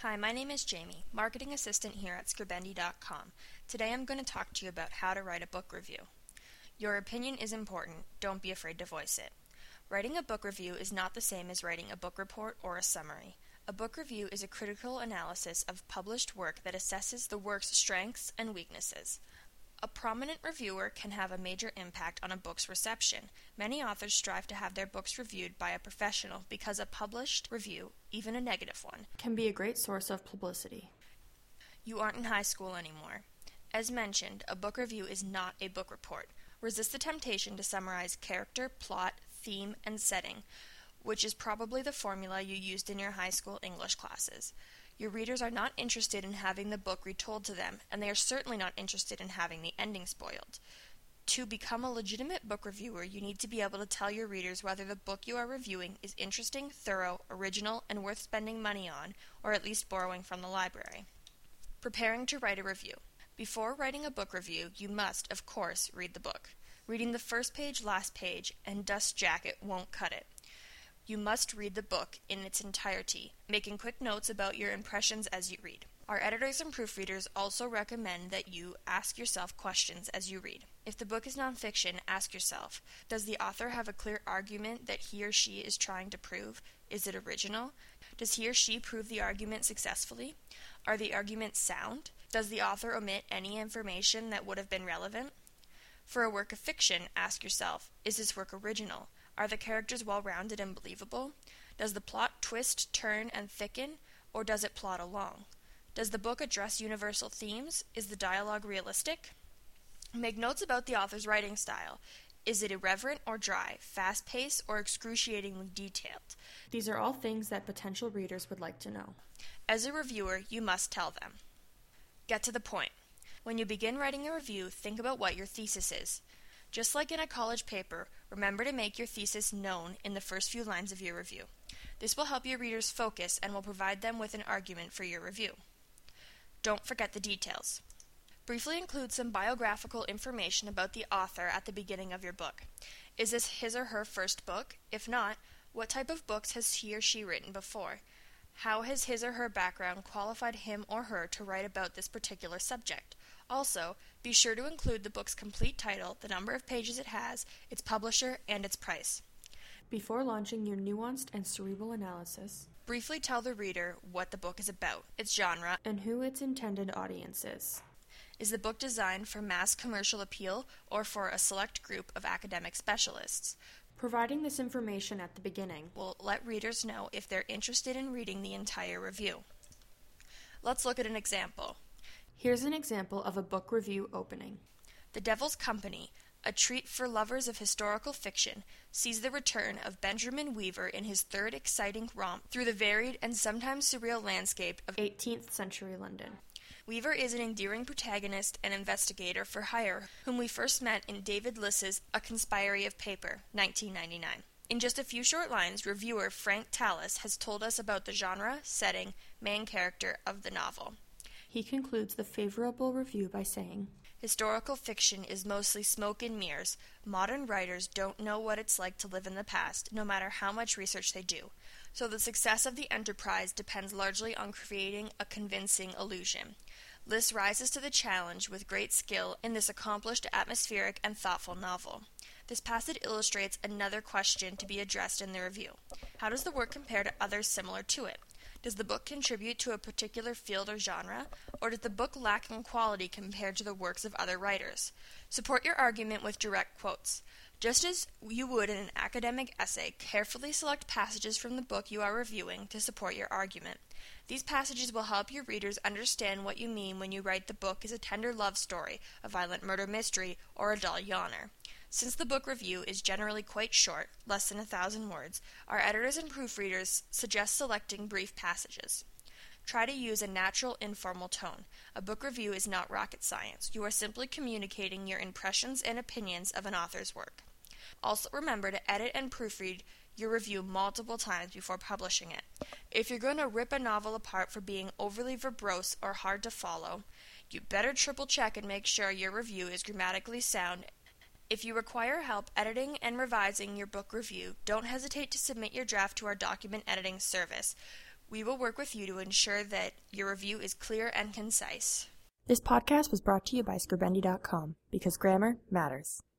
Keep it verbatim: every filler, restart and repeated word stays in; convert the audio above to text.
Hi, my name is Jamie, marketing assistant here at Scribendi dot com. Today I'm going to talk to you about how to write a book review. Your opinion is important, don't be afraid to voice it. Writing a book review is not the same as writing a book report or a summary. A book review is a critical analysis of published work that assesses the work's strengths and weaknesses. A prominent reviewer can have a major impact on a book's reception. Many authors strive to have their books reviewed by a professional because a published review, even a negative one, can be a great source of publicity. You aren't in high school anymore. As mentioned, a book review is not a book report. Resist the temptation to summarize character, plot, theme, and setting, which is probably the formula you used in your high school English classes. Your readers are not interested in having the book retold to them, and they are certainly not interested in having the ending spoiled. To become a legitimate book reviewer, you need to be able to tell your readers whether the book you are reviewing is interesting, thorough, original, and worth spending money on, or at least borrowing from the library. Preparing to write a review. Before writing a book review, you must, of course, read the book. Reading the first page, last page, and dust jacket won't cut it. You must read the book in its entirety, making quick notes about your impressions as you read. Our editors and proofreaders also recommend that you ask yourself questions as you read. If the book is nonfiction, ask yourself, does the author have a clear argument that he or she is trying to prove? Is it original? Does he or she prove the argument successfully? Are the arguments sound? Does the author omit any information that would have been relevant? For a work of fiction, ask yourself, is this work original? Are the characters well-rounded and believable? Does the plot twist, turn, and thicken, or does it plod along? Does the book address universal themes? Is the dialogue realistic? Make notes about the author's writing style. Is it irreverent or dry, fast-paced or excruciatingly detailed? These are all things that potential readers would like to know. As a reviewer, you must tell them. Get to the point. When you begin writing a review, think about what your thesis is. Just like in a college paper, remember to make your thesis known in the first few lines of your review. This will help your readers focus and will provide them with an argument for your review. Don't forget the details. Briefly include some biographical information about the author at the beginning of your book. Is this his or her first book? If not, what type of books has he or she written before? How has his or her background qualified him or her to write about this particular subject? Also, be sure to include the book's complete title, the number of pages it has, its publisher, and its price. Before launching your nuanced and cerebral analysis, briefly tell the reader what the book is about, its genre, and who its intended audience is. Is the book designed for mass commercial appeal or for a select group of academic specialists? Providing this information at the beginning will let readers know if they're interested in reading the entire review. Let's look at an example. Here's an example of a book review opening. The Devil's Company, a treat for lovers of historical fiction, sees the return of Benjamin Weaver in his third exciting romp through the varied and sometimes surreal landscape of eighteenth century London. Weaver is an endearing protagonist and investigator for hire, whom we first met in David Liss's A Conspiratory of Paper, nineteen ninety-nine. In just a few short lines, reviewer Frank Tallis has told us about the genre, setting, main character of the novel. He concludes the favorable review by saying, historical fiction is mostly smoke and mirrors. Modern writers don't know what it's like to live in the past, no matter how much research they do. So the success of the enterprise depends largely on creating a convincing illusion. Liss rises to the challenge with great skill in this accomplished, atmospheric, and thoughtful novel. This passage illustrates another question to be addressed in the review. How does the work compare to others similar to it? Does the book contribute to a particular field or genre, or does the book lack in quality compared to the works of other writers? Support your argument with direct quotes. Just as you would in an academic essay, carefully select passages from the book you are reviewing to support your argument. These passages will help your readers understand what you mean when you write the book is a tender love story, a violent murder mystery, or a dull yawner. Since the book review is generally quite short, less than a thousand words, our editors and proofreaders suggest selecting brief passages. Try to use a natural, informal tone. A book review is not rocket science. You are simply communicating your impressions and opinions of an author's work. Also remember to edit and proofread your review multiple times before publishing it. If you're going to rip a novel apart for being overly verbose or hard to follow, you better triple check and make sure your review is grammatically sound. If you require help editing and revising your book review, don't hesitate to submit your draft to our document editing service. We will work with you to ensure that your review is clear and concise. This podcast was brought to you by Scribendi dot com, because grammar matters.